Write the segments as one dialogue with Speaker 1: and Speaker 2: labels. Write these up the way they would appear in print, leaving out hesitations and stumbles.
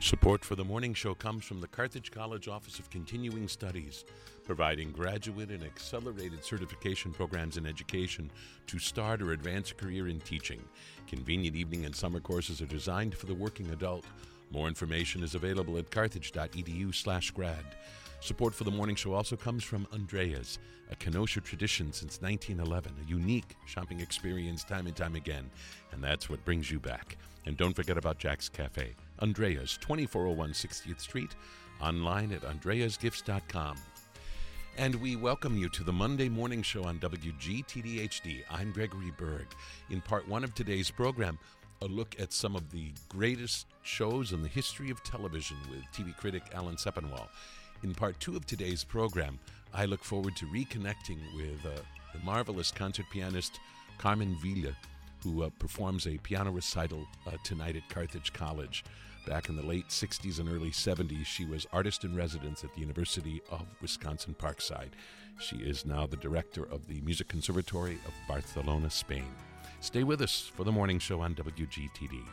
Speaker 1: Support for the morning show comes from the Carthage College Office of Continuing Studies, providing graduate and accelerated certification programs in education to start or advance a career in teaching. Convenient evening and summer courses are designed for the working adult. More information is available at carthage.edu/grad. Support for the morning show also comes from Andrea's, a Kenosha tradition since 1911, a unique shopping experience time and time again, and that's what brings you back. And don't forget about Jack's Cafe, Andrea's, 2401 60th Street, online at andreasgifts.com. And we welcome you to the Monday morning show on WGTD-HD. I'm Gregory Berg. In part one of today's program, a look at some of the greatest shows in the history of television with TV critic Alan Sepinwall. In part two of today's program, I look forward to reconnecting with the marvelous concert pianist Carmen Villa, who performs a piano recital tonight at Carthage College. Back in the late 60s and early 70s, she was artist-in-residence at the University of Wisconsin-Parkside. She is now the director of the Music Conservatory of Barcelona, Spain. Stay with us for the morning show on WGTD.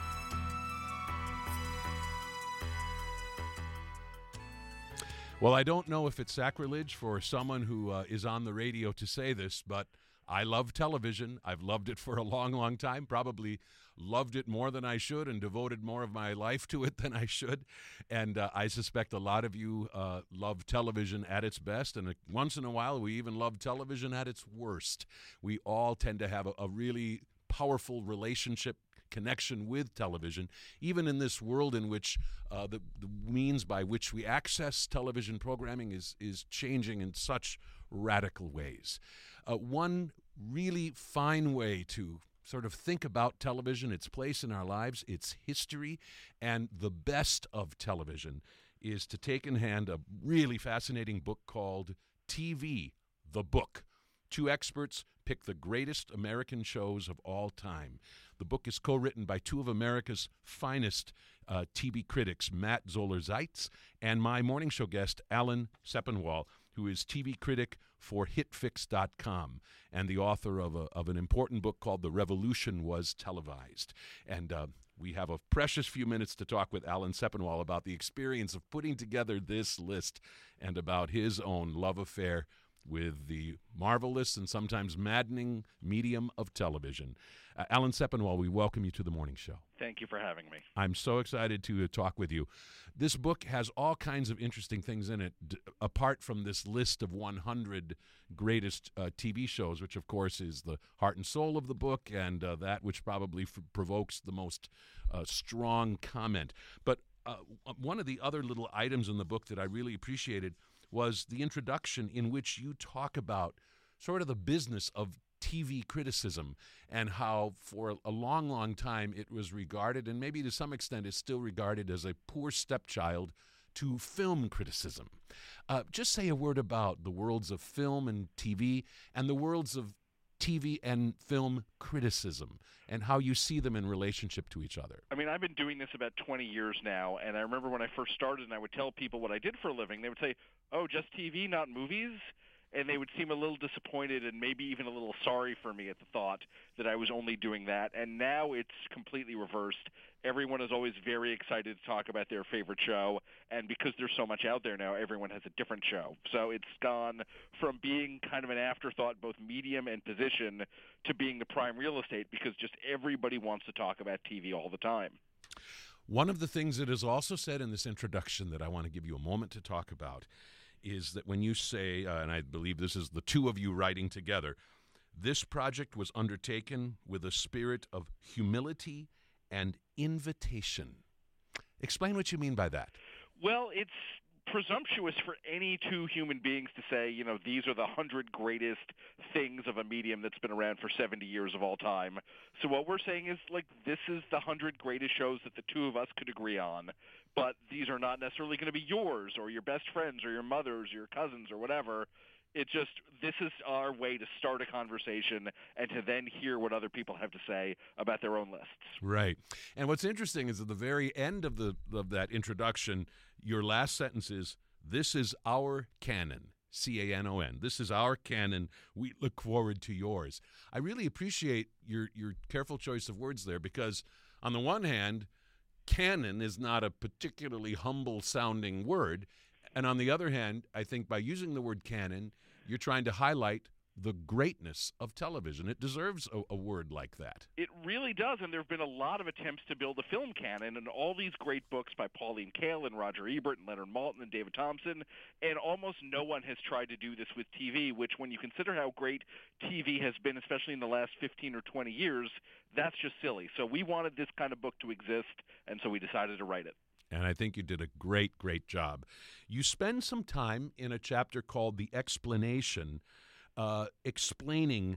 Speaker 1: Well, I don't know if it's sacrilege for someone who is on the radio to say this, but I love television. I've loved it for a long, long time, probably loved it more than I should and devoted more of my life to it than I should. And I suspect a lot of you love television at its best, and once in a while we even love television at its worst. We all tend to have a really powerful relationship connection with television, even in this world in which the means by which we access television programming is changing in such radical ways. One really fine way to sort of think about television, its place in our lives, its history, and the best of television is to take in hand a really fascinating book called TV, the Book. Two experts pick the greatest American shows of all time. The book is co-written by two of America's finest TV critics, Matt Zoller-Seitz and my morning show guest, Alan Sepinwall, who is TV critic for HitFix.com and the author of an important book called The Revolution Was Televised. And we have a precious few minutes to talk with Alan Sepinwall about the experience of putting together this list and about his own love affair with the marvelous and sometimes maddening medium of television. Alan Sepinwall, we welcome you to the morning show.
Speaker 2: Thank you for having me.
Speaker 1: I'm so excited to talk with you. This book has all kinds of interesting things in it, apart from this list of 100 greatest TV shows, which of course is the heart and soul of the book and that which probably provokes the most strong comment. But one of the other little items in the book that I really appreciated was the introduction in which you talk about sort of the business of TV criticism and how for a long, long time it was regarded, and maybe to some extent is still regarded, as a poor stepchild to film criticism. Just say a word about the worlds of film and TV and the worlds of TV and film criticism and how you see them in relationship to each other.
Speaker 2: I mean, I've been doing this about 20 years now, and I remember when I first started and I would tell people what I did for a living, they would say, "Oh, just TV, not movies?" And they would seem a little disappointed and maybe even a little sorry for me at the thought that I was only doing that. And now it's completely reversed. Everyone is always very excited to talk about their favorite show. And because there's so much out there now, everyone has a different show. So it's gone from being kind of an afterthought, both medium and position, to being the prime real estate because just everybody wants to talk about TV all the time.
Speaker 1: One of the things that is also said in this introduction that I want to give you a moment to talk about is that when you say, and I believe this is the two of you writing together, this project was undertaken with a spirit of humility and invitation. Explain what you mean by that.
Speaker 2: Well, it's presumptuous for any two human beings to say, you know, these are the 100 greatest things of a medium that's been around for 70 years of all time. So what we're saying is, like, this is the 100 greatest shows that the two of us could agree on, but these are not necessarily going to be yours or your best friends or your mother's or your cousins or whatever. It just, this is our way to start a conversation and to then hear what other people have to say about their own lists.
Speaker 1: Right. And what's interesting is at the very end of that introduction, your last sentence is, "This is our canon." C-A-N-O-N. This is our canon. We look forward to yours. I really appreciate your careful choice of words there because on the one hand, canon is not a particularly humble-sounding word. And on the other hand, I think by using the word canon, you're trying to highlight the greatness of television. It deserves a word like that.
Speaker 2: It really does, and there have been a lot of attempts to build a film canon, and all these great books by Pauline Kael and Roger Ebert and Leonard Maltin and David Thompson, and almost no one has tried to do this with TV, which when you consider how great TV has been, especially in the last 15 or 20 years, that's just silly. So we wanted this kind of book to exist, and so we decided to write it.
Speaker 1: And I think you did a great, great job. You spend some time in a chapter called The Explanation, explaining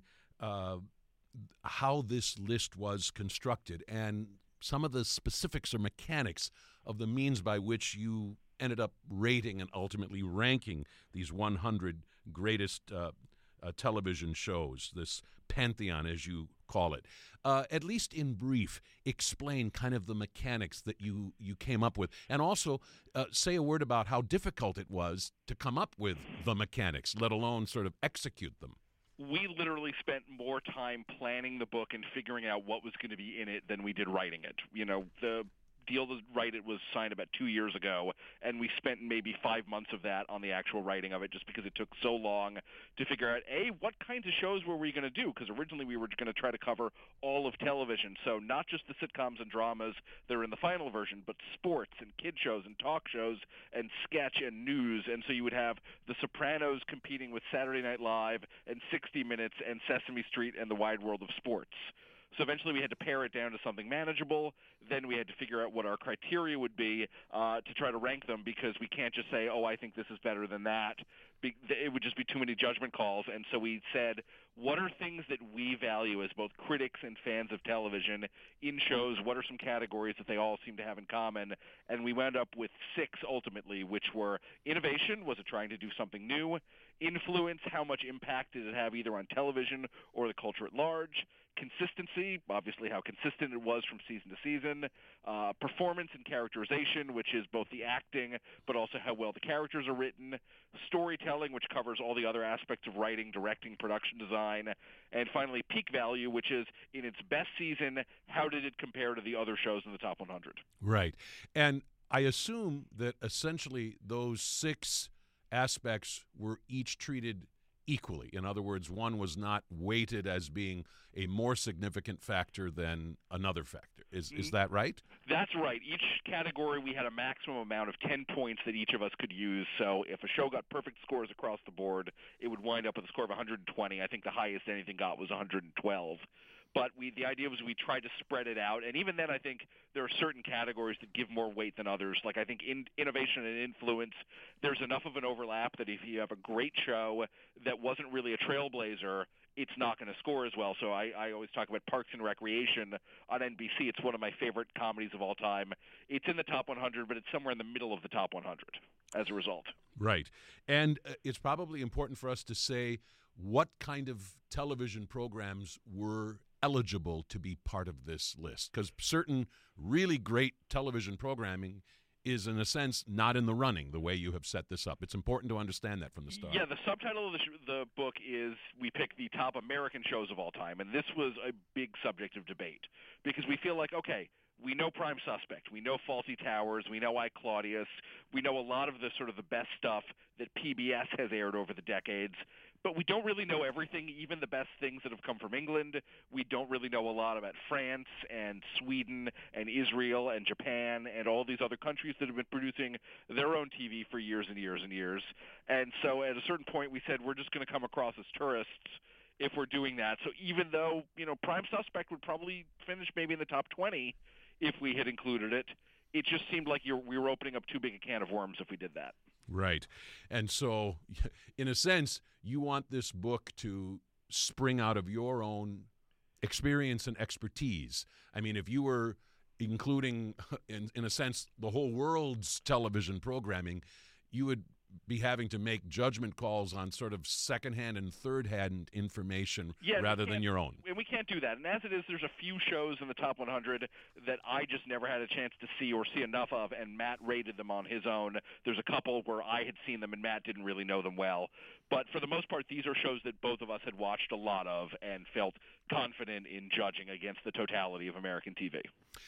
Speaker 1: how this list was constructed and some of the specifics or mechanics of the means by which you ended up rating and ultimately ranking these 100 greatest television shows, this pantheon, as you call it. At least in brief, explain kind of the mechanics that you came up with, and also say a word about how difficult it was to come up with the mechanics, let alone sort of execute them.
Speaker 2: We literally spent more time planning the book and figuring out what was going to be in it than we did writing it. You know, the deal to write it was signed about 2 years ago, and we spent maybe 5 months of that on the actual writing of it just because it took so long to figure out, A, what kinds of shows were we going to do? Because originally we were going to try to cover all of television, so not just the sitcoms and dramas that are in the final version, but sports and kid shows and talk shows and sketch and news. And so you would have The Sopranos competing with Saturday Night Live and 60 Minutes and Sesame Street and the Wide World of Sports. So eventually we had to pare it down to something manageable. Then we had to figure out what our criteria would be to try to rank them, because we can't just say, oh, I think this is better than that. It would just be too many judgment calls. And so we said, what are things that we value as both critics and fans of television in shows? What are some categories that they all seem to have in common? And we wound up with 6 ultimately, which were innovation, was it trying to do something new? Influence, how much impact did it have either on television or the culture at large? Consistency, obviously how consistent it was from season to season. Performance and characterization, which is both the acting but also how well the characters are written. Storytelling, which covers all the other aspects of writing, directing, production design. And finally, peak value, which is in its best season, how did it compare to the other shows in the top 100?
Speaker 1: Right. And I assume that essentially those 6 aspects were each treated equally. In other words, one was not weighted as being a more significant factor than another factor. Is that right?
Speaker 2: That's right. Each category we had a maximum amount of 10 points that each of us could use. So if a show got perfect scores across the board, it would wind up with a score of 120. I think the highest anything got was 112. But the idea was we tried to spread it out. And even then, I think there are certain categories that give more weight than others. Like I think in innovation and influence, there's enough of an overlap that if you have a great show that wasn't really a trailblazer, it's not going to score as well. So I always talk about Parks and Recreation on NBC. It's one of my favorite comedies of all time. It's in the top 100, but it's somewhere in the middle of the top 100 as a result.
Speaker 1: Right. And it's probably important for us to say what kind of television programs were eligible to be part of this list, because certain really great television programming is, in a sense, not in the running the way you have set this up. It's important to understand that from the start.
Speaker 2: Yeah, the subtitle of the book is we pick the top American shows of all time, and this was a big subject of debate because we feel like, okay, we know Prime Suspect, we know Fawlty Towers, we know I, Claudius, we know a lot of the sort of the best stuff that PBS has aired over the decades, but we don't really know everything, even the best things that have come from England. We don't really know a lot about France and Sweden and Israel and Japan and all these other countries that have been producing their own TV for years and years and years. And so at a certain point we said we're just going to come across as tourists if we're doing that. So even though, Prime Suspect would probably finish maybe in the top 20 if we had included it, it just seemed like we were opening up too big a can of worms if we did that.
Speaker 1: Right. And so, in a sense, you want this book to spring out of your own experience and expertise. I mean, if you were including, in a sense, the whole world's television programming, you would be having to make judgment calls on sort of secondhand and third-hand information rather than your own.
Speaker 2: And we can't do that. And as it is, there's a few shows in the top 100 that I just never had a chance to see or see enough of, and Matt rated them on his own. There's a couple where I had seen them and Matt didn't really know them well. But for the most part, these are shows that both of us had watched a lot of and felt confident in judging against the totality of American TV.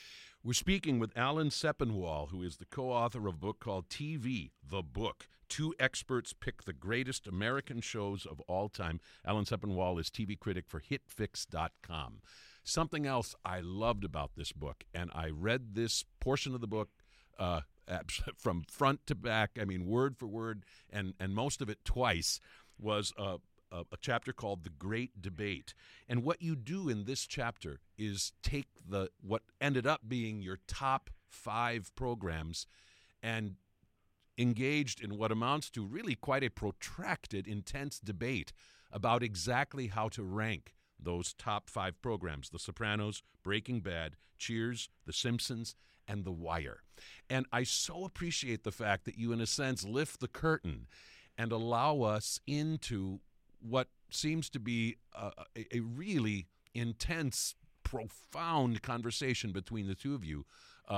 Speaker 1: We're speaking with Alan Sepinwall, who is the co-author of a book called TV, The Book. Two experts pick the greatest American shows of all time. Alan Sepinwall is TV critic for HitFix.com. Something else I loved about this book, and I read this portion of the book from front to back, I mean, word for word, and most of it twice, was a chapter called The Great Debate. And what you do in this chapter is take what ended up being your top 5 programs and engaged in what amounts to really quite a protracted, intense debate about exactly how to rank those top 5 programs: The Sopranos, Breaking Bad, Cheers, The Simpsons, and The Wire. And I so appreciate the fact that you, in a sense, lift the curtain and allow us into what seems to be a really intense, profound conversation between the two of you,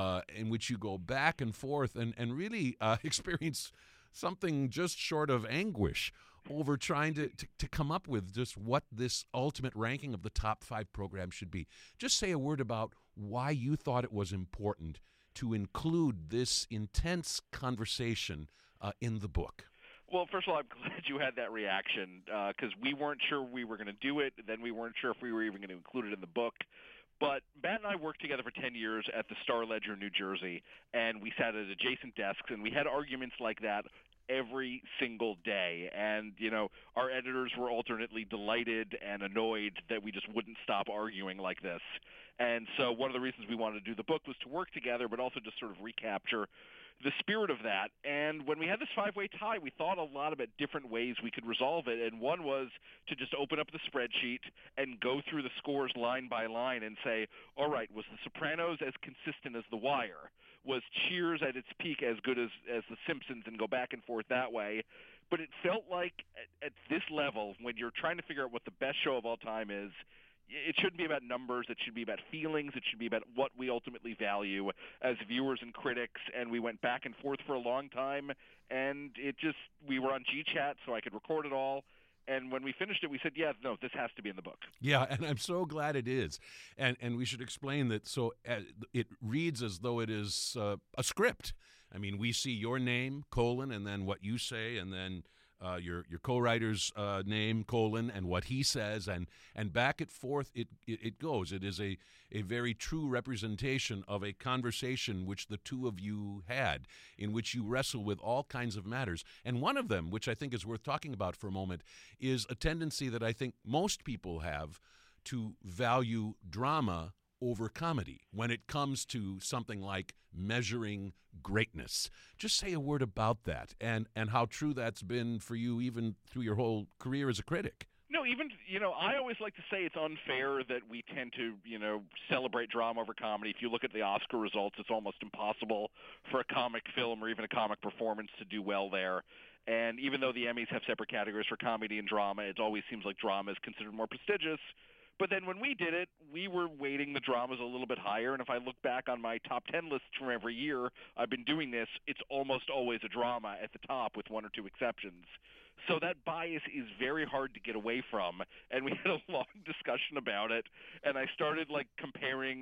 Speaker 1: in which you go back and forth and really experience something just short of anguish over trying to come up with just what this ultimate ranking of the top 5 programs should be. Just say a word about why you thought it was important to include this intense conversation in the book.
Speaker 2: Well, first of all, I'm glad you had that reaction because we weren't sure we were going to do it. Then we weren't sure if we were even going to include it in the book. But Matt and I worked together for 10 years at the Star-Ledger, New Jersey, and we sat at adjacent desks, and we had arguments like that every single day. And, you know, our editors were alternately delighted and annoyed that we just wouldn't stop arguing like this. And so one of the reasons we wanted to do the book was to work together, but also just sort of recapture the spirit of that. And when we had this 5-way tie, we thought a lot about different ways we could resolve it. And one was to just open up the spreadsheet and go through the scores line by line and say, all right, was The Sopranos as consistent as The Wire? Was Cheers at its peak as good as The Simpsons, and go back and forth that way? But it felt like at this level, when you're trying to figure out what the best show of all time is, it shouldn't be about numbers. It should be about feelings. It should be about what we ultimately value as viewers and critics. And we went back and forth for a long time, and we were on GChat, so I could record it all. And when we finished it, we said, yeah, no, this has to be in the book.
Speaker 1: Yeah, and I'm so glad it is. And we should explain that. So it reads as though it is a script. I mean, we see your name, colon, and then what you say, and then your co-writer's name, colon, and what he says, and back and forth it goes. It is a very true representation of a conversation which the two of you had, in which you wrestle with all kinds of matters. And one of them, which I think is worth talking about for a moment, is a tendency that I think most people have to value drama over comedy when it comes to something like measuring greatness. Just say a word about that and how true that's been for you even through your whole career as a critic.
Speaker 2: No, even, I always like to say it's unfair that we tend to, celebrate drama over comedy. If you look at the Oscar results, it's almost impossible for a comic film or even a comic performance to do well there. And even though the Emmys have separate categories for comedy and drama, it always seems like drama is considered more prestigious. But then when we did it, we were weighting the dramas a little bit higher. And if I look back on my top 10 lists from every year I've been doing this, it's almost always a drama at the top with one or two exceptions. So that bias is very hard to get away from, and we had a long discussion about it. And I started comparing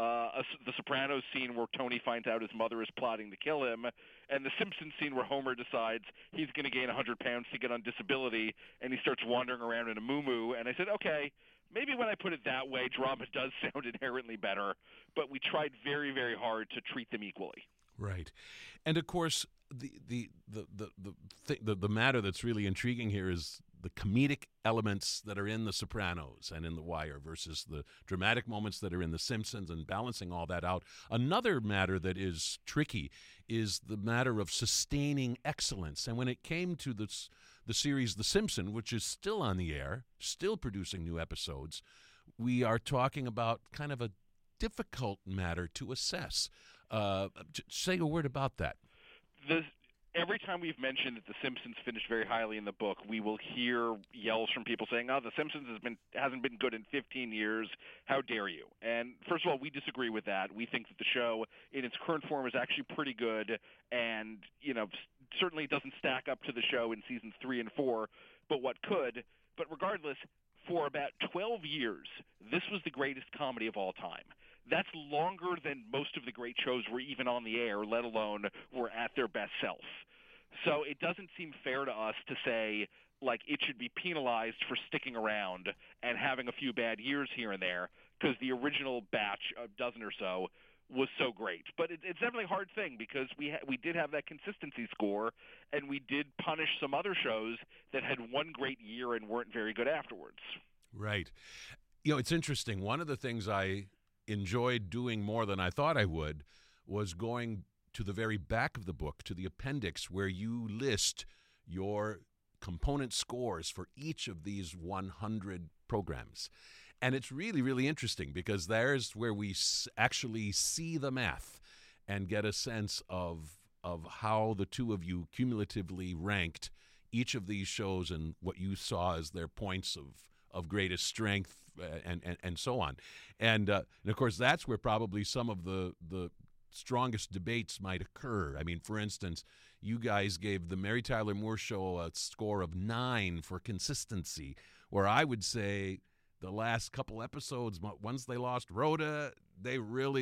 Speaker 2: the Sopranos scene where Tony finds out his mother is plotting to kill him, and the Simpsons scene where Homer decides he's going to gain 100 pounds to get on disability, and he starts wandering around in a muumuu. And I said, okay, maybe when I put it that way, drama does sound inherently better. But we tried very, very hard to treat them equally.
Speaker 1: Right, and of course, the matter that's really intriguing here is the comedic elements that are in The Sopranos and in The Wire versus the dramatic moments that are in The Simpsons, and balancing all that out. Another matter that is tricky is the matter of sustaining excellence. And when it came to the series The Simpsons, which is still on the air, still producing new episodes, we are talking about kind of a difficult matter to assess. Say a word about that.
Speaker 2: Every time we've mentioned that The Simpsons finished very highly in the book, we will hear yells from people saying, "Oh, The Simpsons hasn't been good in 15 years. How dare you?" And first of all, we disagree with that. We think that the show, in its current form, is actually pretty good, and certainly doesn't stack up to the show in seasons 3 and 4, but what could. But regardless, for about 12 years, this was the greatest comedy of all time. That's longer than most of the great shows were even on the air, let alone were at their best self. So it doesn't seem fair to us to say, like, it should be penalized for sticking around and having a few bad years here and there, because the original batch, a dozen or so, was so great. But it's definitely a hard thing, because we did have that consistency score, and we did punish some other shows that had one great year and weren't very good afterwards.
Speaker 1: Right. It's interesting. One of the things I enjoyed doing more than I thought I would was going to the very back of the book, to the appendix, where you list your component scores for each of these 100 programs. And it's really, really interesting, because there's where we actually see the math and get a sense of how the two of you cumulatively ranked each of these shows and what you saw as their points of greatest strength and so on. And of course, that's where probably some of the strongest debates might occur. I mean, for instance, you guys gave the Mary Tyler Moore Show a score of 9 for consistency, where I would say the last couple episodes, once they lost Rhoda, it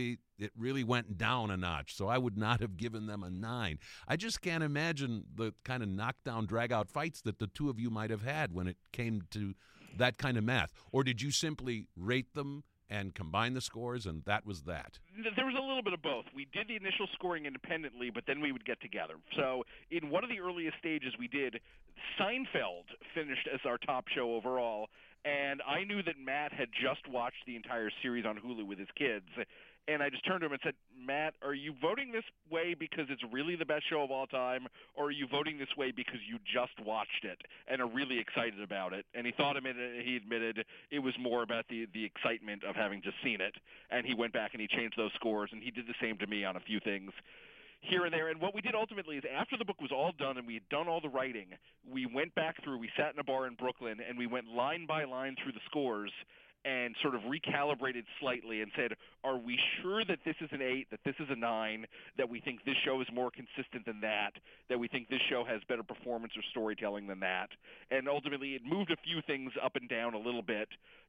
Speaker 1: really went down a notch. So I would not have given them a 9. I just can't imagine the kind of knockdown, drag-out fights that the two of you might have had when it came to that kind of math. Or did you simply rate them and combine the scores, and that was that?
Speaker 2: There was a little bit of both. We did the initial scoring independently, but then we would get together. So in one of the earliest stages we did, Seinfeld finished as our top show overall, and I knew that Matt had just watched the entire series on Hulu with his kids. And I just turned to him and said, Matt, are you voting this way because it's really the best show of all time, or are you voting this way because you just watched it and are really excited about it? And he thought a minute, and he admitted it was more about the excitement of having just seen it. And he went back and he changed those scores, and he did the same to me on a few things here and there. And what we did ultimately is, after the book was all done and we had done all the writing, we went back through, we sat in a bar in Brooklyn, and we went line by line through the scores and sort of recalibrated slightly and said, are we sure that this is an 8, that this is a 9, that we think this show is more consistent than that we think this show has better performance or storytelling than that? And ultimately it moved a few things up and down a little bit.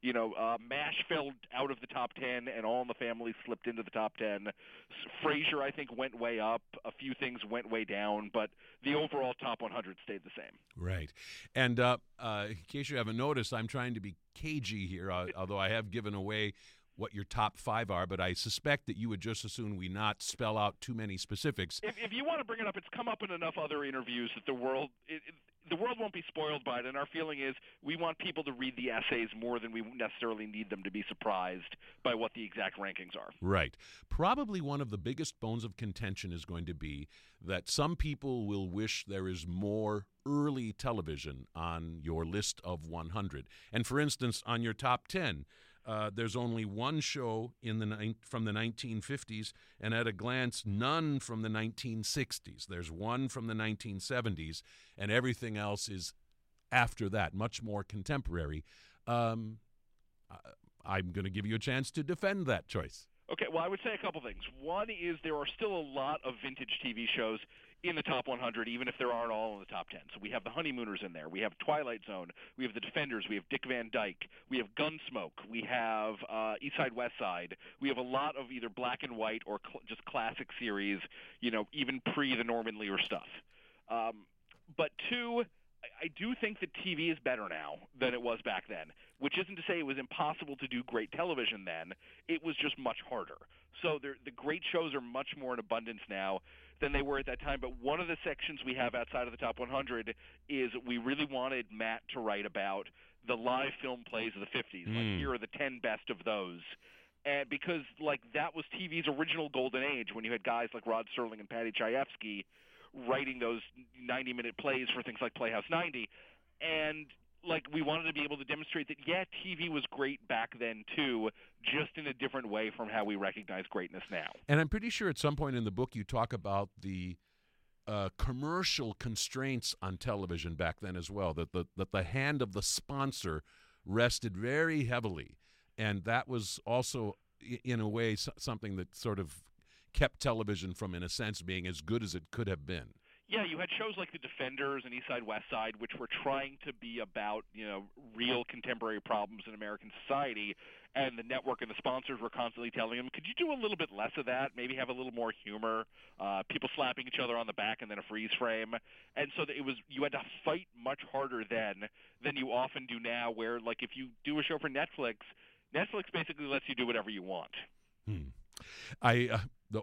Speaker 2: MASH fell out of the top 10 and All in the Family slipped into the top 10. Frasier, I think, went way up. A few things went way down, but the overall top 100 stayed the same.
Speaker 1: Right. And in case you haven't noticed, I'm trying to be cagey here, although I have given away what your top 5 are, but I suspect that you would just as soon we not spell out too many specifics.
Speaker 2: If you want to bring it up, it's come up in enough other interviews that the world won't be spoiled by it, and our feeling is we want people to read the essays more than we necessarily need them to be surprised by what the exact rankings are.
Speaker 1: Right. Probably one of the biggest bones of contention is going to be that some people will wish there is more early television on your list of 100. And for instance, on your top 10, there's only one show from the 1950s, and at a glance, none from the 1960s. There's one from the 1970s, and everything else is after that, much more contemporary. I'm going to give you a chance to defend that choice.
Speaker 2: Okay, well, I would say a couple things. One is there are still a lot of vintage TV shows in the top 100, even if there aren't all in the top 10. So we have The Honeymooners in there. We have Twilight Zone. We have The Defenders. We have Dick Van Dyke. We have Gunsmoke. We have East Side, West Side. We have a lot of either black and white or just classic series, even pre the Norman Lear stuff. But two, I do think that TV is better now than it was back then, which isn't to say it was impossible to do great television then. It was just much harder. So the great shows are much more in abundance now than they were at that time. But one of the sections we have outside of the top 100 is we really wanted Matt to write about the live film plays of the 50s. Like, here are the 10 best of those. And because, that was TV's original golden age, when you had guys like Rod Serling and Patty Chayefsky writing those 90-minute plays for things like Playhouse 90. And we wanted to be able to demonstrate that, TV was great back then too, just in a different way from how we recognize greatness now.
Speaker 1: And I'm pretty sure at some point in the book you talk about the commercial constraints on television back then as well, that the hand of the sponsor rested very heavily. And that was also, in a way, something that sort of kept television from, in a sense, being as good as it could have been.
Speaker 2: Yeah, you had shows like The Defenders and East Side West Side, which were trying to be about, real contemporary problems in American society, and the network and the sponsors were constantly telling them, could you do a little bit less of that, maybe have a little more humor, people slapping each other on the back and then a freeze frame. And so you had to fight much harder then than you often do now, where, like, if you do a show for Netflix basically lets you do whatever you want.
Speaker 1: The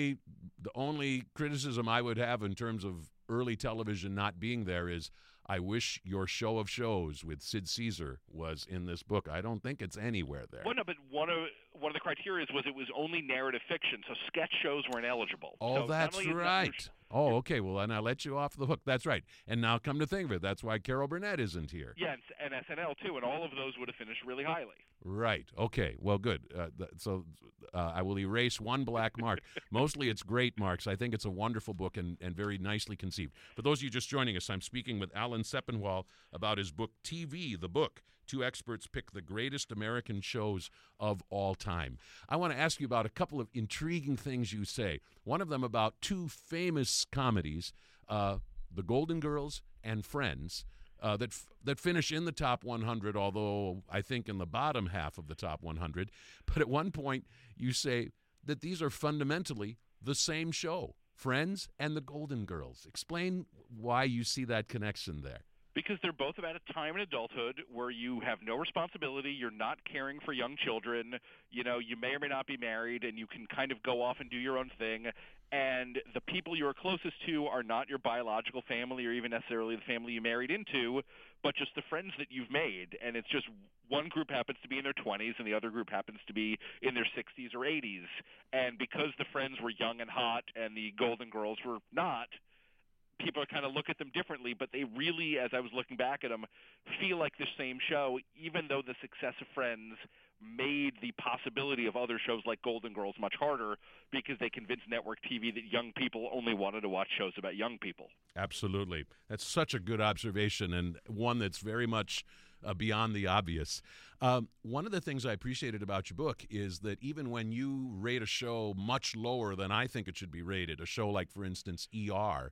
Speaker 1: only criticism I would have in terms of early television not being there is I wish your show of shows with Sid Caesar was in this book. I don't think it's anywhere there.
Speaker 2: Well, no, but one of the criteria was it was only narrative fiction, so sketch shows weren't eligible.
Speaker 1: Oh,
Speaker 2: so
Speaker 1: that's right. Oh, okay. Well, then I let you off the hook. That's right. And now come to think of it, that's why Carol Burnett isn't here.
Speaker 2: Yeah, and SNL too, and all of those would have finished really highly.
Speaker 1: Right. Okay. Well, good. So I will erase one black mark. Mostly it's great marks. I think it's a wonderful book and very nicely conceived. For those of you just joining us, I'm speaking with Alan Sepinwall about his book, TV, the Book. Two experts pick the greatest American shows of all time. I want to ask you about a couple of intriguing things you say. One of them about two famous comedies, The Golden Girls and Friends, that finish in the top 100, although I think in the bottom half of the top 100. But at one point, you say that these are fundamentally the same show, Friends and The Golden Girls. Explain why you see that connection there.
Speaker 2: Because they're both about a time in adulthood where you have no responsibility, you're not caring for young children, you may or may not be married, and you can kind of go off and do your own thing. And the people you're closest to are not your biological family or even necessarily the family you married into, but just the friends that you've made. And it's just one group happens to be in their 20s and the other group happens to be in their 60s or 80s. And because the friends were young and hot and the Golden Girls were not, people kind of look at them differently, but they really, as I was looking back at them, feel like the same show, even though the success of Friends made the possibility of other shows like Golden Girls much harder because they convinced network TV that young people only wanted to watch shows about young people.
Speaker 1: Absolutely. That's such a good observation and one that's very much beyond the obvious. One of the things I appreciated about your book is that even when you rate a show much lower than I think it should be rated, a show like, for instance, ER,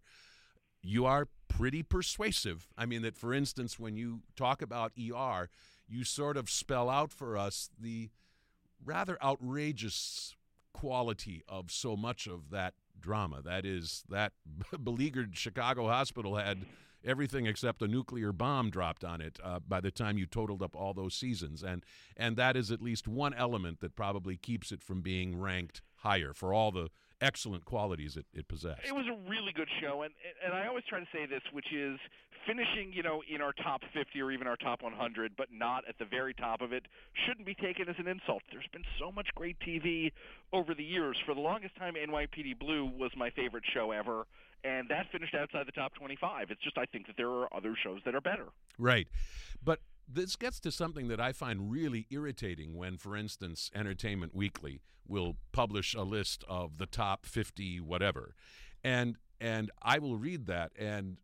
Speaker 1: you are pretty persuasive. I mean that, for instance, when you talk about ER, you sort of spell out for us the rather outrageous quality of so much of that drama. That is, that beleaguered Chicago hospital had everything except a nuclear bomb dropped on it by the time you totaled up all those seasons. And that is at least one element that probably keeps it from being ranked higher for all the excellent qualities it possessed.
Speaker 2: It was a really good show, and I always try to say this, which is finishing, in our top 50 or even our top 100, but not at the very top of it, shouldn't be taken as an insult. There's been so much great TV over the years. For the longest time, NYPD Blue was my favorite show ever, and that finished outside the top 25. It's just I think that there are other shows that are better.
Speaker 1: Right. But this gets to something that I find really irritating when, for instance, Entertainment Weekly will publish a list of the top 50 whatever. And I will read that, and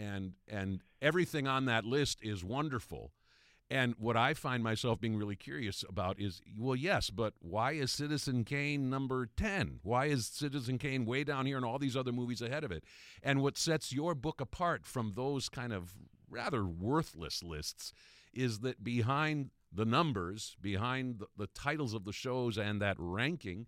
Speaker 1: everything on that list is wonderful. And what I find myself being really curious about is, well, yes, but why is Citizen Kane number 10? Why is Citizen Kane way down here and all these other movies ahead of it? And what sets your book apart from those kind of rather worthless lists is that behind the numbers, behind the titles of the shows and that ranking,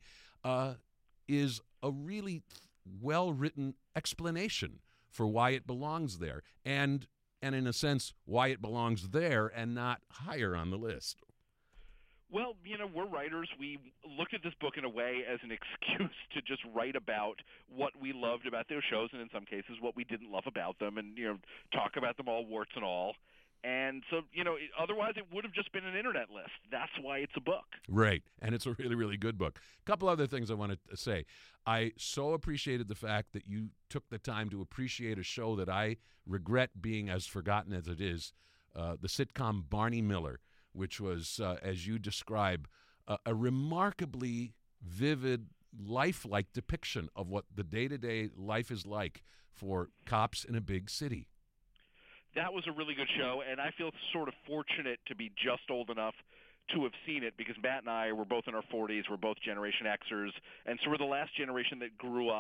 Speaker 1: is a really well-written explanation for why it belongs there, and in a sense, why it belongs there and not higher on the list.
Speaker 2: Well, we're writers. We looked at this book in a way as an excuse to just write about what we loved about those shows, and in some cases what we didn't love about them, and talk about them all, warts and all. And so, otherwise it would have just been an internet list. That's why it's a book.
Speaker 1: Right, and it's a really, really good book. A couple other things I wanted to say. I so appreciated the fact that you took the time to appreciate a show that I regret being as forgotten as it is, the sitcom Barney Miller, which was, as you describe, a remarkably vivid, lifelike depiction of what the day-to-day life is like for cops in a big city.
Speaker 2: That was a really good show, and I feel sort of fortunate to be just old enough to have seen it, because Matt and I were both in our 40s, we're both Generation Xers, and so we're the last generation that grew up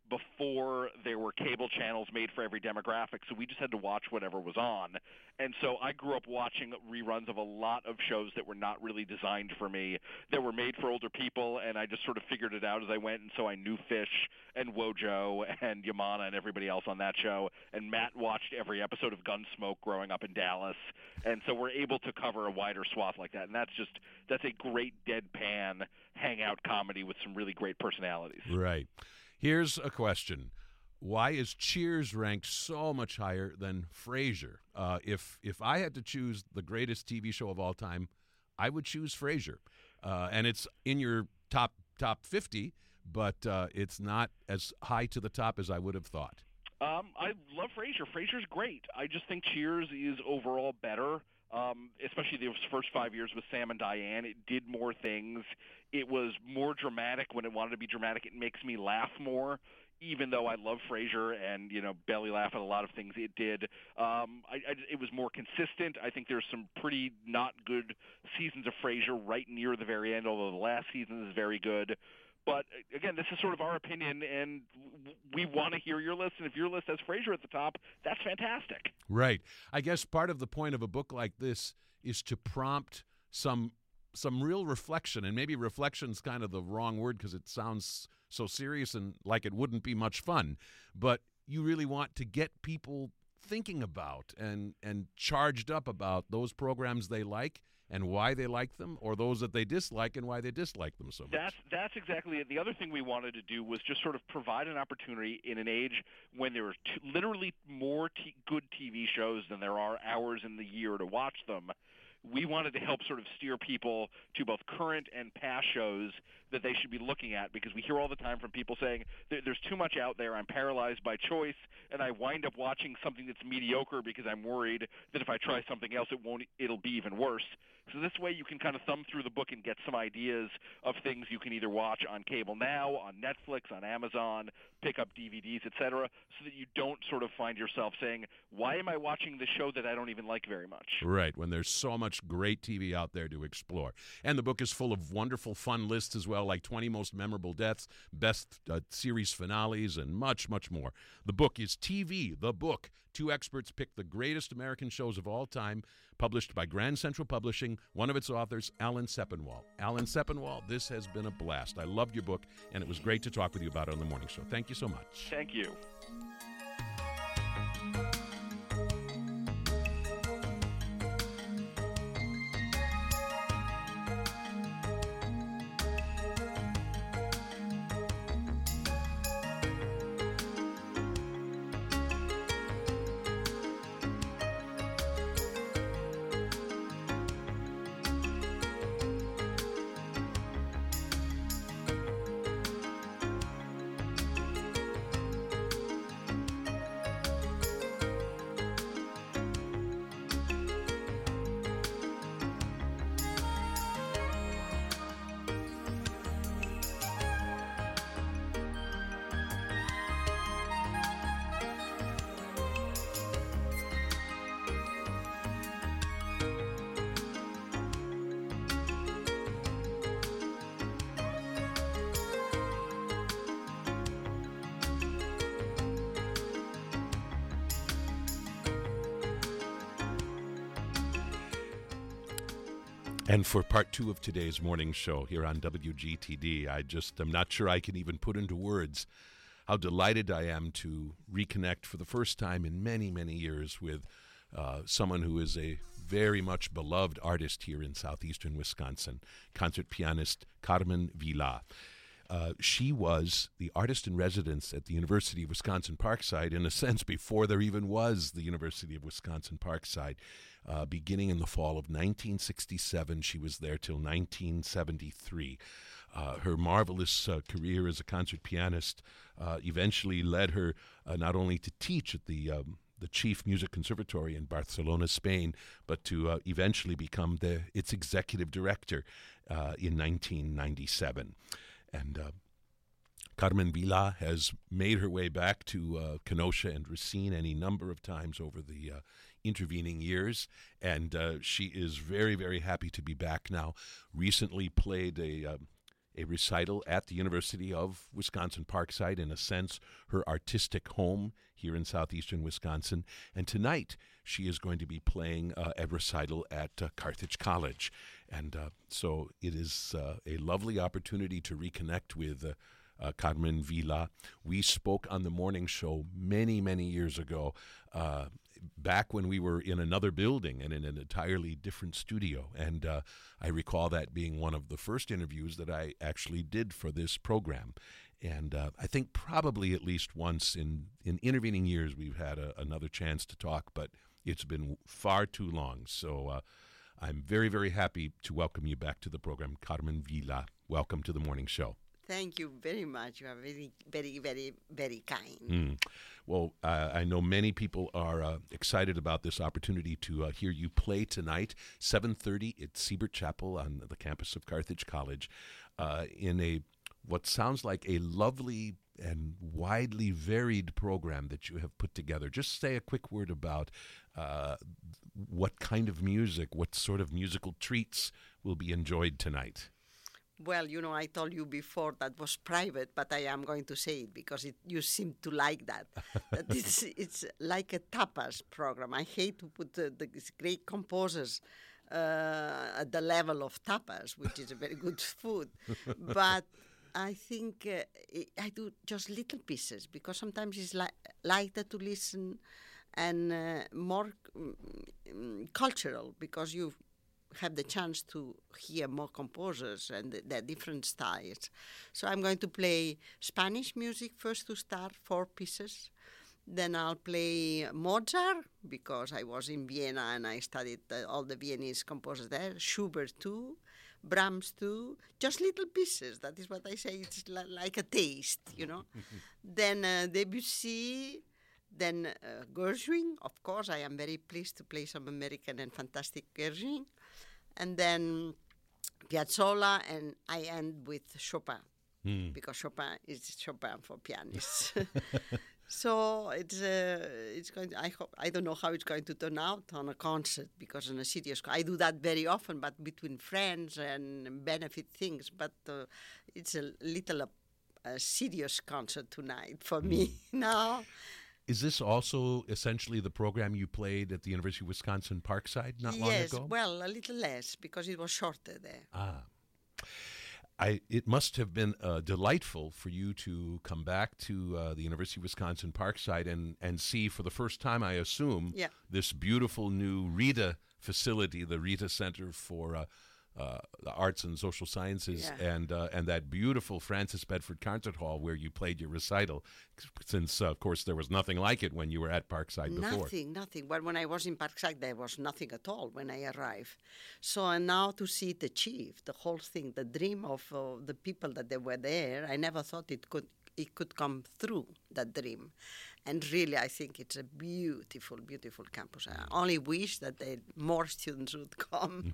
Speaker 2: before there were cable channels made for every demographic, so we just had to watch whatever was on. And so I grew up watching reruns of a lot of shows that were not really designed for me, that were made for older people, and I just sort of figured it out as I went. And so I knew Fish and Wojo and Yamana and everybody else on that show. And Matt watched every episode of Gunsmoke growing up in Dallas. And so we're able to cover a wider swath like that. And that's a great deadpan hangout comedy with some really great personalities.
Speaker 1: Right. Here's a question. Why is Cheers ranked so much higher than Frasier? If I had to choose the greatest TV show of all time, I would choose Frasier. And it's in your top 50, but it's not as high to the top as I would have thought.
Speaker 2: I love Frasier. Frasier's great. I just think Cheers is overall better. Especially those first 5 years with Sam and Diane. It did more things. It was more dramatic when it wanted to be dramatic. It makes me laugh more, even though I love Frasier and, belly laugh at a lot of things it did. It was more consistent. I think there's some pretty not good seasons of Frasier right near the very end, although the last season is very good. But, again, this is sort of our opinion, and we want to hear your list. And if your list has Frasier at the top, that's fantastic.
Speaker 1: Right. I guess part of the point of a book like this is to prompt some real reflection. And maybe reflection's kind of the wrong word because it sounds so serious and like it wouldn't be much fun. But you really want to get people thinking about and charged up about those programs they like and why they like them, or those that they dislike and why they dislike them so much.
Speaker 2: That's exactly it. The other thing we wanted to do was just sort of provide an opportunity in an age when there are literally more good TV shows than there are hours in the year to watch them. We wanted to help sort of steer people to both current and past shows that they should be looking at, because we hear all the time from people saying there's too much out there, I'm paralyzed by choice, and I wind up watching something that's mediocre because I'm worried that if I try something else it'll be even worse. So this way you can kind of thumb through the book and get some ideas of things you can either watch on cable now, on Netflix, on Amazon, pick up DVDs, etc., so that you don't sort of find yourself saying, why am I watching this show that I don't even like very much?
Speaker 1: Right, when there's so much great TV out there to explore. And the book is full of wonderful, fun lists as well, like 20 most memorable deaths, best series finales, and much, much more. The book is TV, The Book. Two experts pick the greatest American shows of all time, published by Grand Central Publishing. One of its authors, Alan Sepinwall. Alan Sepinwall, this has been a blast. I loved your book, and it was great to talk with you about it on The Morning Show. Thank you so much.
Speaker 2: Thank you.
Speaker 1: And for part two of today's morning show here on WGTD, I'm not sure I can even put into words how delighted I am to reconnect for the first time in many, many years with someone who is a very much beloved artist here in southeastern Wisconsin, concert pianist Carmen Vila. She was the artist in residence at the University of Wisconsin-Parkside, in a sense, before there even was the University of Wisconsin-Parkside. Beginning in the fall of 1967, she was there till 1973. Her marvelous career as a concert pianist eventually led her not only to teach at the Chief Music Conservatory in Barcelona, Spain, but to eventually become its executive director in 1997. And Carmen Vila has made her way back to Kenosha and Racine any number of times over the intervening years, and she is very, very happy to be back now. Recently played a recital at the University of Wisconsin-Parkside, in a sense, her artistic home here in southeastern Wisconsin. And tonight, she is going to be playing a recital at Carthage College. And so it is a lovely opportunity to reconnect with Carmen Vila. We spoke on the morning show many, many years ago, back when we were in another building and in an entirely different studio. And I recall that being one of the first interviews that I actually did for this program. And I think probably at least once in intervening years we've had another chance to talk, but it's been far too long. So I'm very, very happy to welcome you back to the program. Carmen Vila, welcome to the morning show.
Speaker 3: Thank you very much. You are very, very, very, very kind.
Speaker 1: Well, I know many people are excited about this opportunity to hear you play tonight, 7:30 at Siebert Chapel on the campus of Carthage College, in what sounds like a lovely and widely varied program that you have put together. Just say a quick word about what kind of music, what sort of musical treats will be enjoyed tonight.
Speaker 3: Well, I told you before that was private, but I am going to say it because you seem to like that. That it's like a tapas program. I hate to put these great composers at the level of tapas, which is a very good food. But I think I do just little pieces because sometimes it's lighter to listen and more cultural because you have the chance to hear more composers and their different styles. So I'm going to play Spanish music first to start, 4 pieces. Then I'll play Mozart because I was in Vienna and I studied all the Viennese composers there, Schubert too, Brahms too, just little pieces. That is what I say, it's like a taste, Then Debussy, then Gershwin. Of course, I am very pleased to play some American and fantastic Gershwin. And then Piazzolla, and I end with Chopin, because Chopin is Chopin for pianists. So it's going to, I don't know how it's going to turn out on a concert, because on a serious, I do that very often, but between friends and benefit things. But it's a little serious concert tonight for me now.
Speaker 1: Is this also essentially the program you played at the University of Wisconsin-Parkside not long ago?
Speaker 3: Yes, well, a little less, because it was shorter there.
Speaker 1: It must have been delightful for you to come back to the University of Wisconsin-Parkside and see for the first time, I assume, this beautiful new RITA facility, the RITA Center for the Arts and Social Sciences, and that beautiful Francis Bedford Concert Hall where you played your recital, since, of course, there was nothing like it when you were at Parkside before.
Speaker 3: Nothing. Well, when I was in Parkside, there was nothing at all when I arrived. So now to see it achieved, the whole thing, the dream of the people that they were there, I never thought it could come through, that dream. And really, I think it's a beautiful, beautiful campus. I only wish that more students would come.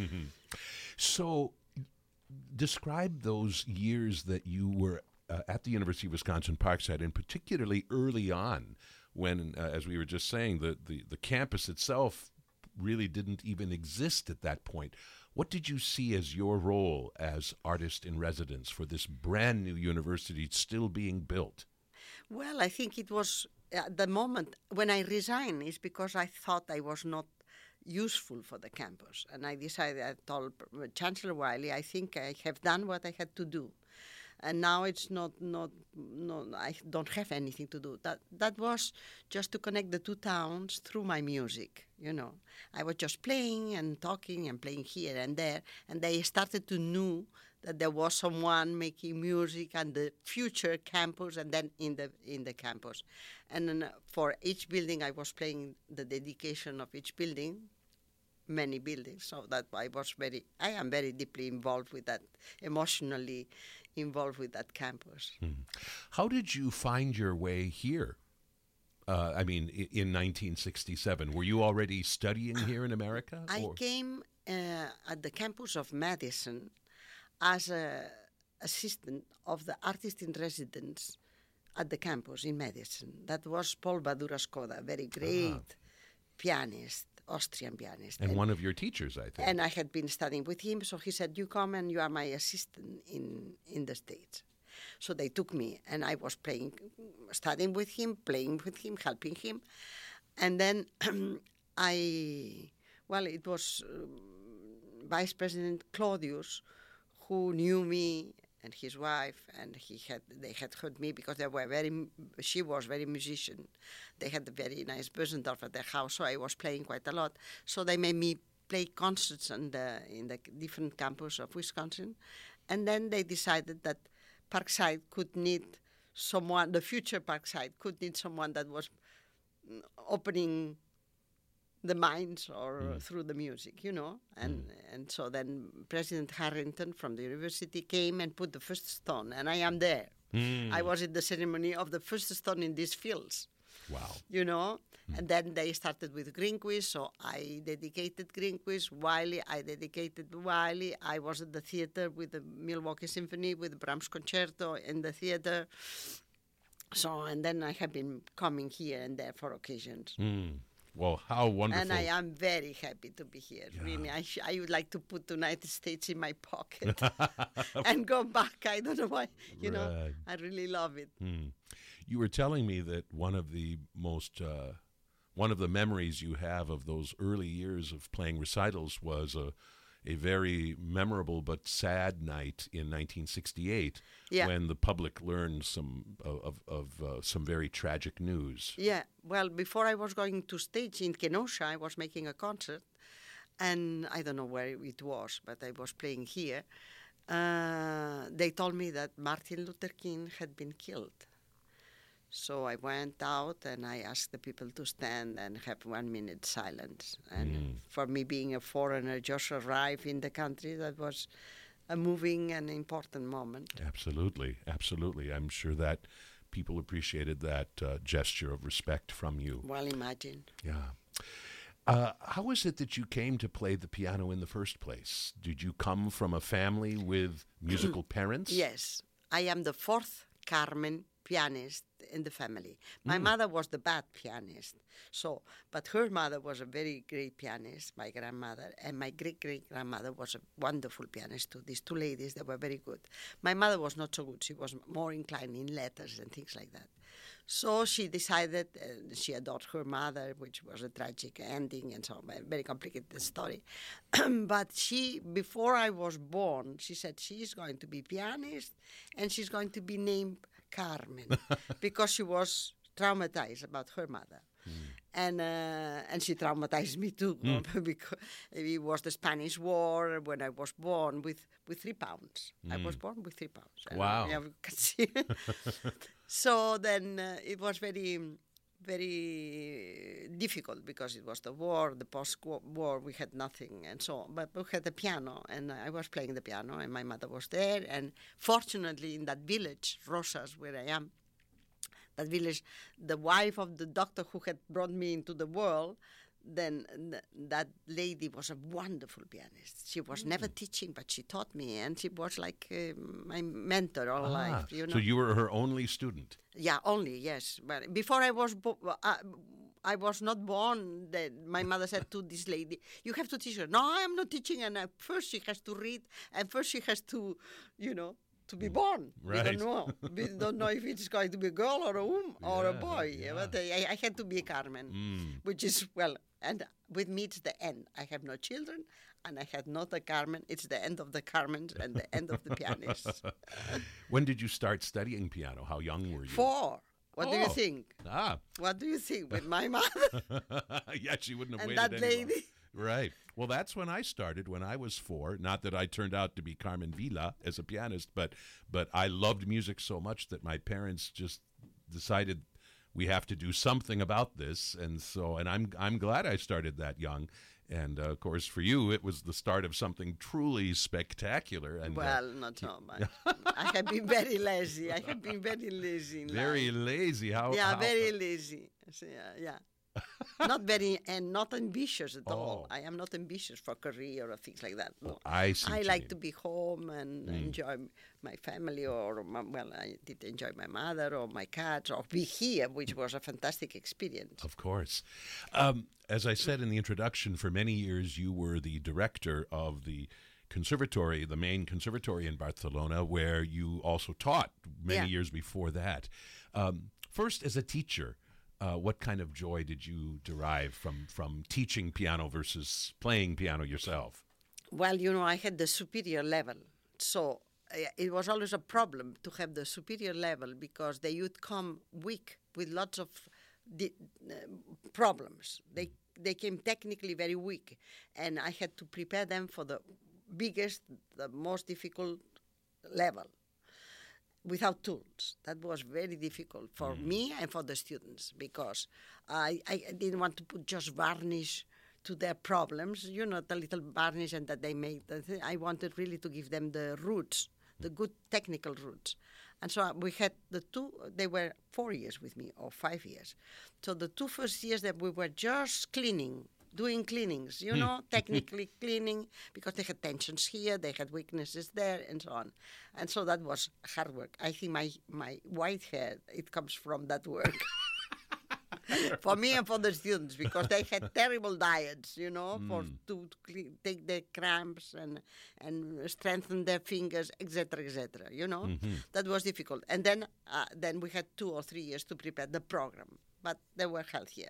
Speaker 1: So, describe those years that you were at the University of Wisconsin-Parkside, and particularly early on, when, as we were just saying, the campus itself really didn't even exist at that point. What did you see as your role as artist in residence for this brand new university still being built?
Speaker 3: Well, I think it was at the moment when I resigned is because I thought I was not useful for the campus. And I decided, I told Chancellor Wiley, I think I have done what I had to do. And now it's not, I don't have anything to do. That was just to connect the two towns through my music, I was just playing and talking and playing here and there, and they started to know that there was someone making music and the future campus, and then in the campus. And then for each building, I was playing the dedication of each building, many buildings, so that I am very deeply involved with that, emotionally involved with that campus.
Speaker 1: How did you find your way here? In 1967, were you already studying here in America?
Speaker 3: I came at the campus of Madison as an assistant of the artist in residence at the campus in Madison. That was Paul Badura Skoda, a very great pianist, Austrian pianist.
Speaker 1: And one of your teachers, I think.
Speaker 3: And I had been studying with him, so he said, you come and you are my assistant in the States. So they took me, and I was studying with him, playing with him, helping him. And then it was Vice President Claudius who knew me and his wife, and they had heard me because she was very musician. They had a very nice Bösendorf at their house, so I was playing quite a lot. So they made me play concerts in the different campus of Wisconsin. And then they decided that Parkside could need someone, the future Parkside could need someone that was opening the minds or through the music, And so then President Harrington from the university came and put the first stone, and I am there. I was in the ceremony of the first stone in these fields.
Speaker 1: Wow.
Speaker 3: And then they started with Greenquist, so I dedicated Greenquist. I dedicated Wiley. I was at the theater with the Milwaukee Symphony, with the Brahms Concerto in the theater. So, and then I have been coming here and there for occasions.
Speaker 1: Well, how wonderful.
Speaker 3: And I am very happy to be here. Yeah. Really, I would like to put the United States in my pocket and go back. I don't know why. I really love it.
Speaker 1: You were telling me that one of the memories you have of those early years of playing recitals was a very memorable but sad night in 1968 when the public learned some very tragic news.
Speaker 3: Yeah, well, before I was going to stage in Kenosha, I was making a concert, and I don't know where it was, but I was playing here. They told me that Martin Luther King had been killed. So I went out and I asked the people to stand and have 1 minute silence. And for me, being a foreigner, just arrived in the country, that was a moving and important moment.
Speaker 1: Absolutely, absolutely. I'm sure that people appreciated that gesture of respect from you.
Speaker 3: Well, imagine.
Speaker 1: Yeah. How is it that you came to play the piano in the first place? Did you come from a family with musical parents?
Speaker 3: Yes. I am the fourth Carmen pianist in the family. My mother was the bad pianist, but her mother was a very great pianist, my grandmother, and my great-great-grandmother was a wonderful pianist too. These two ladies, they were very good. My mother was not so good. She was more inclined in letters and things like that. So she decided, she adored her mother, which was a tragic ending and so on, a very complicated story. But before I was born, she said she is going to be pianist and she's going to be named Carmen because she was traumatized about her mother. And she traumatized me too because it was the Spanish War when I was born with 3 pounds. I was born with 3 pounds.
Speaker 1: Wow.
Speaker 3: You can see. So then it was very, very difficult because it was the war, the post-war, we had nothing and so on. But we had the piano, and I was playing the piano, and my mother was there. And fortunately, in that village, Rosas, where I am, that village, the wife of the doctor who had brought me into the world, then that lady was a wonderful pianist. She was never teaching, but she taught me, and she was like my mentor all life.
Speaker 1: So you were her only student?
Speaker 3: Yeah, only, yes. But before I was I was not born, my mother said to this lady, you have to teach her. No, I am not teaching, and first she has to read, and first she has to, to be born.
Speaker 1: Right.
Speaker 3: We don't know. We don't know if it's going to be a girl or a woman or a boy. Yeah. But I had to be a Carmen, which is, and with me it's the end. I have no children, and I had not a Carmen. It's the end of the Carmens and the end of the pianists.
Speaker 1: When did you start studying piano? How young were you?
Speaker 3: 4. What do you think? What do you think with my mother?
Speaker 1: Yeah, she wouldn't have
Speaker 3: and
Speaker 1: waited
Speaker 3: that lady.
Speaker 1: Long. Right. Well, that's when I started, when I was 4. Not that I turned out to be Carmen Villa as a pianist, but I loved music so much that my parents just decided we have to do something about this, and I'm glad I started that young. And, of course, for you, it was the start of something truly spectacular. And
Speaker 3: not so much. I have been very lazy. Very lazy.
Speaker 1: Very lazy?
Speaker 3: Very lazy. So, yeah. Not very, and not ambitious at all.
Speaker 1: Oh.
Speaker 3: I am not ambitious for career or things like that. No.
Speaker 1: I see.
Speaker 3: I
Speaker 1: what you
Speaker 3: like
Speaker 1: mean.
Speaker 3: to be home and enjoy my family, I did enjoy my mother or my cats, or be here, which was a fantastic experience.
Speaker 1: Of course. As I said in the introduction, for many years you were the director of the conservatory, the main conservatory in Barcelona, where you also taught many years before that. First, as a teacher, what kind of joy did you derive from teaching piano versus playing piano yourself?
Speaker 3: Well, I had the superior level, so it was always a problem to have the superior level because they would come weak with lots of problems. They came technically very weak, and I had to prepare them for the biggest, the most difficult level without tools. That was very difficult for me and for the students because I didn't want to put just varnish to their problems, the little varnish and that they made. I wanted really to give them the roots, the good technical roots. And so we had the two, they were 4 years with me, or 5 years. So the 2 first years that we were just doing cleanings, technically cleaning, because they had tensions here, they had weaknesses there, and so on. And so that was hard work. I think my white hair, it comes from that work. For me and for the students, because they had terrible diets, to take their cramps and strengthen their fingers, etc., etc. That was difficult. And then we had 2 or 3 years to prepare the program, but they were healthier.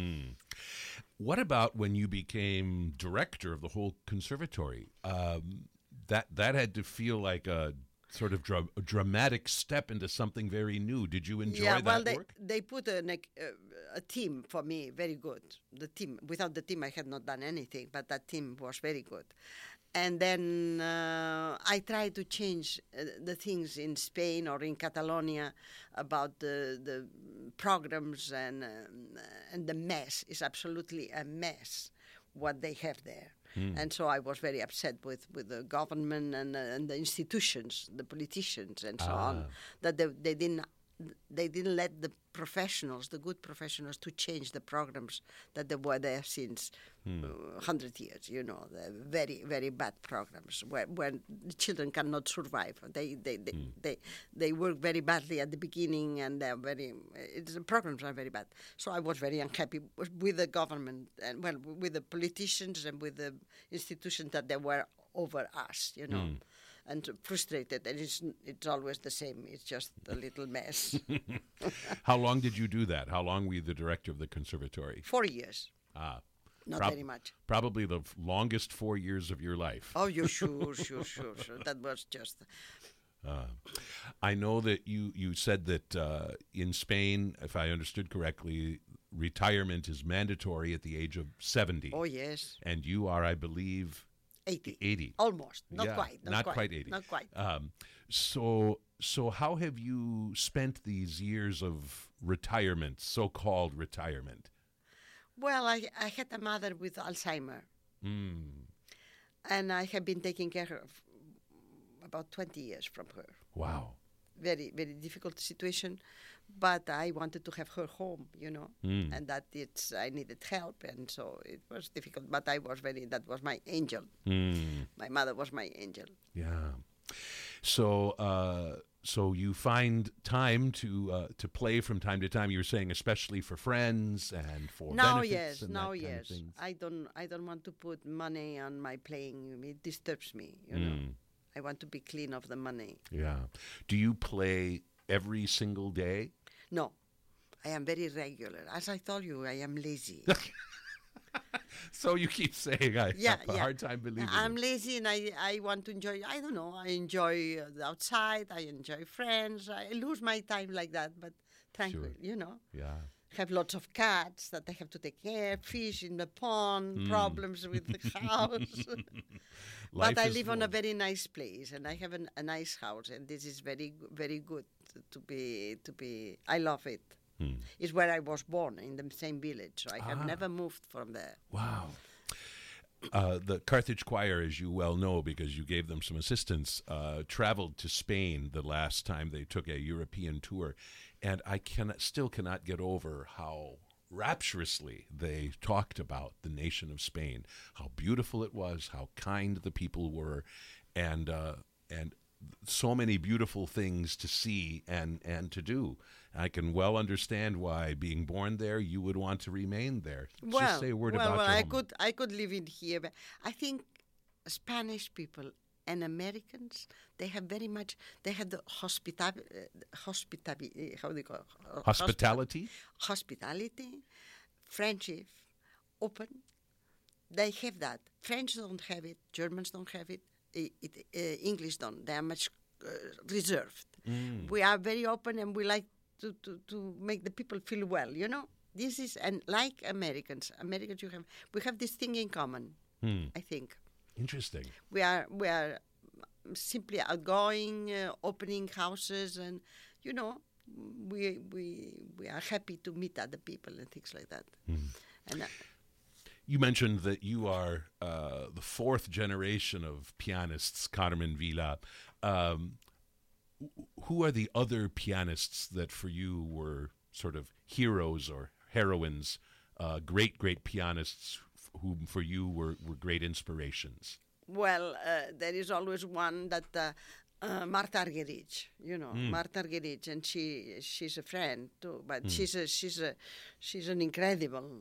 Speaker 1: What about when you became director of the whole conservatory? That had to feel like a sort of dramatic step into something very new. Did you enjoy that work?
Speaker 3: They put a team for me, very good. The team, without the team, I had not done anything, but that team was very good. And then I tried to change the things in Spain or in Catalonia about the programs and the mess. It's absolutely a mess what they have there. And so I was very upset with the government and the institutions, the politicians and so on, that they didn't let the professionals, the good professionals, to change the programs that they were there since 100 years. The very, very bad programs where the children cannot survive. They work very badly at the beginning, and the programs are very bad. So I was very unhappy with the government and with the politicians and with the institutions that they were over us. And frustrated, and it's always the same. It's just a little mess.
Speaker 1: How long did you do that? How long were you the director of the conservatory?
Speaker 3: 4 years. Not very much.
Speaker 1: Probably the longest 4 years of your life.
Speaker 3: Oh, you sure. That was just...
Speaker 1: I know that you said that in Spain, if I understood correctly, retirement is mandatory at the age of 70.
Speaker 3: Oh, yes.
Speaker 1: And you are, I believe... 80.
Speaker 3: Almost. Not quite.
Speaker 1: Not quite 80.
Speaker 3: Not quite.
Speaker 1: So how have you spent these years of retirement, so-called retirement?
Speaker 3: Well, I had a mother with Alzheimer. And I have been taking care of about 20 years from her.
Speaker 1: Wow.
Speaker 3: Very, very difficult situation. But I wanted to have her home, and I needed help, and so it was difficult. But that was my angel. My mother was my angel.
Speaker 1: Yeah. So you find time to play from time to time. You were saying, especially for friends and for benefits.
Speaker 3: Now, yes. I don't want to put money on my playing. It disturbs me. I want to be clean of the money.
Speaker 1: Yeah. Do you play every single day?
Speaker 3: No, I am very regular. As I told you, I am lazy.
Speaker 1: So you keep saying I have a hard time believing
Speaker 3: I'm
Speaker 1: it.
Speaker 3: lazy, and I want to enjoy, I don't know, I enjoy the outside, I enjoy friends. I lose my time like that, but tranquil,
Speaker 1: Yeah.
Speaker 3: Have lots of cats that I have to take care, fish in the pond, problems with the house. But I live on a very nice place, and I have a nice house, and this is very, very good to be. I love it. It's where I was born, in the same village. So I have never moved from there.
Speaker 1: Wow. The Carthage Choir, as you well know, because you gave them some assistance, traveled to Spain the last time they took a European tour. And I still cannot get over how rapturously they talked about the nation of Spain, how beautiful it was, how kind the people were, and so many beautiful things to see and to do. I can well understand why, being born there, you would want to remain there. Just say a word about your home.
Speaker 3: I could live in here, but I think Spanish people and Americans, they have very much, they have the hospitality, how do you call it?
Speaker 1: Hospitality?
Speaker 3: Hospitality, friendship, open. They have that. French don't have it. Germans don't have it. English don't. They are much reserved. We are very open, and we like to make the people feel well. You know, this is, and like Americans, we have this thing in common. I think.
Speaker 1: Interesting.
Speaker 3: We are simply outgoing, opening houses, and you know, we are happy to meet other people and things like that. And
Speaker 1: you mentioned that you are the fourth generation of pianists, Carmen Vila. Who are the other pianists that for you were sort of heroes or heroines, great pianists who for you were great inspirations?
Speaker 3: Well, there is always one that Marta Argerich, you know, Marta Argerich, and she's a friend too, but she's an incredible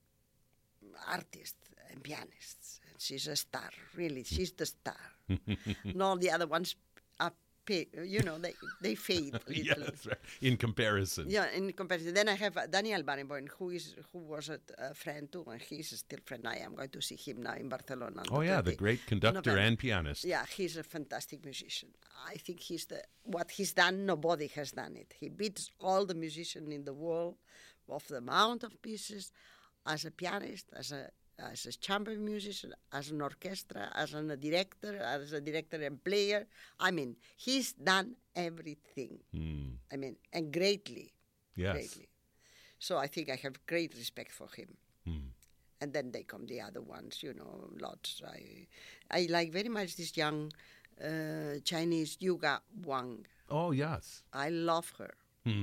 Speaker 3: artist and pianist. She's a star, really. She's the star. And all the other ones are, you know, they fade a little.
Speaker 1: Yeah, that's right. In comparison.
Speaker 3: Yeah, in comparison. Then I have Daniel Barenboim, who was a friend too, and he's still a friend. I am going to see him now in Barcelona.
Speaker 1: Oh yeah, the great conductor and pianist.
Speaker 3: Yeah, he's a fantastic musician. I think what he's done, nobody has done it. He beats all the musicians in the world of the amount of pieces as a pianist, as a chamber musician, as an orchestra, as a director and player. I mean, he's done everything. I mean, and greatly.
Speaker 1: Yes.
Speaker 3: Greatly. So I think I have great respect for him. And then they come the other ones, you know, lots. I like very much this young Chinese Yuga Wang.
Speaker 1: Oh, yes.
Speaker 3: I love her.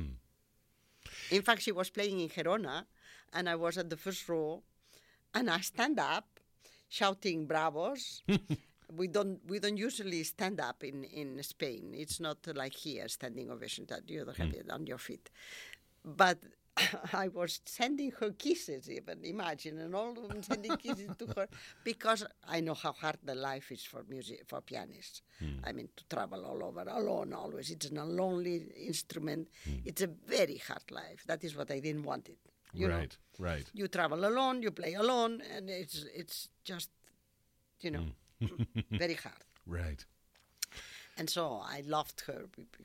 Speaker 3: In fact, she was playing in Gerona, and I was at the first row, and I stand up, shouting bravos. We don't usually stand up in Spain. It's not like here, standing ovation, that you don't have it on your feet. But I was sending her kisses even, imagine, and all of them sending kisses to her, because I know how hard the life is for pianists. I mean, to travel all over alone always. It's a lonely instrument. It's a very hard life. That is what I didn't want it. You know?
Speaker 1: Right.
Speaker 3: You travel alone, you play alone, and it's just, you know, very hard.
Speaker 1: Right.
Speaker 3: And so I loved her.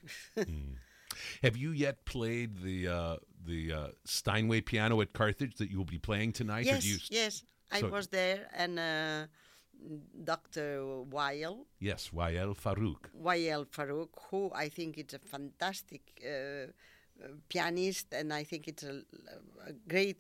Speaker 1: Have you yet played the Steinway piano at Carthage that you will be playing tonight?
Speaker 3: Yes. I was there, and Dr. Wael.
Speaker 1: Yes, Wael Farouk,
Speaker 3: who I think is a fantastic pianist, and I think it's a great,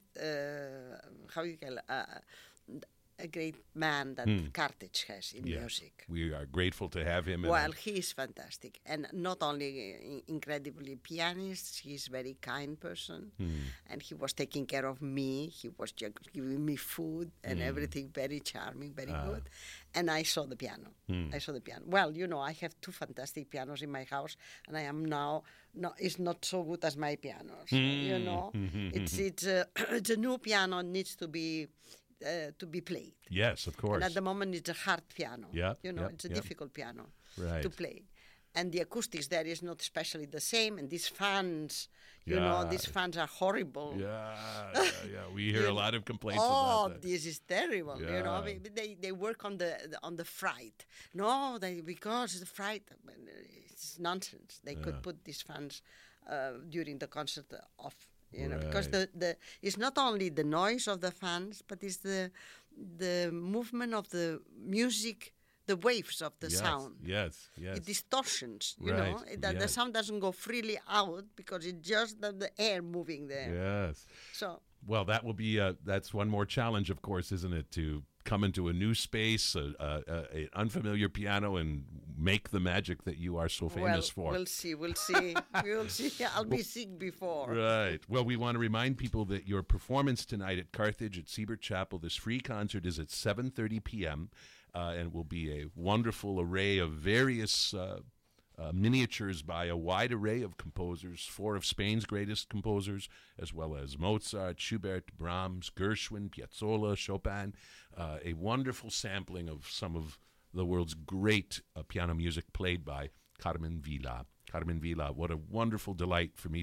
Speaker 3: a great man that Carthage has in music.
Speaker 1: We are grateful to have him.
Speaker 3: Well, he is fantastic, and not only incredibly pianist, he's a very kind person, and he was taking care of me. He was just giving me food and everything, very charming, very good. And I saw the piano. Well, you know, I have two fantastic pianos in my house, and I am now. No, it's not so good as my pianos. You know, it's a new piano, needs to be played.
Speaker 1: Yes, of course.
Speaker 3: And at the moment, it's a hard piano.
Speaker 1: Yeah,
Speaker 3: you know, it's a difficult piano
Speaker 1: to
Speaker 3: play. And the acoustics there is not especially the same. And these fans, you know, these fans are horrible.
Speaker 1: Yeah. We hear a lot of complaints about that.
Speaker 3: Oh, this is terrible.
Speaker 1: Yeah.
Speaker 3: You know, they work on the fright. No, because the fright, it's nonsense. They could put these fans during the concert off. You know, because it's not only the noise of the fans, but it's the movement of the music, the waves of the
Speaker 1: Yes,
Speaker 3: sound.
Speaker 1: yes, yes.
Speaker 3: It distortions, you
Speaker 1: Right,
Speaker 3: know, that the
Speaker 1: yes.
Speaker 3: sound doesn't go freely out because it's just the air moving there.
Speaker 1: Yes.
Speaker 3: So
Speaker 1: Well, that will be that's one more challenge, of course, isn't it? To come into a new space, an unfamiliar piano, and make the magic that you are so famous for.
Speaker 3: We'll see. We'll see. We'll see. I'll be sick before.
Speaker 1: Right. Well, we want to remind people that your performance tonight at Carthage at Siebert Chapel, this free concert, is at 7:30 p.m. And it will be a wonderful array of various miniatures by a wide array of composers, 4 of Spain's greatest composers, as well as Mozart, Schubert, Brahms, Gershwin, Piazzolla, Chopin, a wonderful sampling of some of the world's great piano music played by Carmen Vila. Carmen Vila, what a wonderful delight for me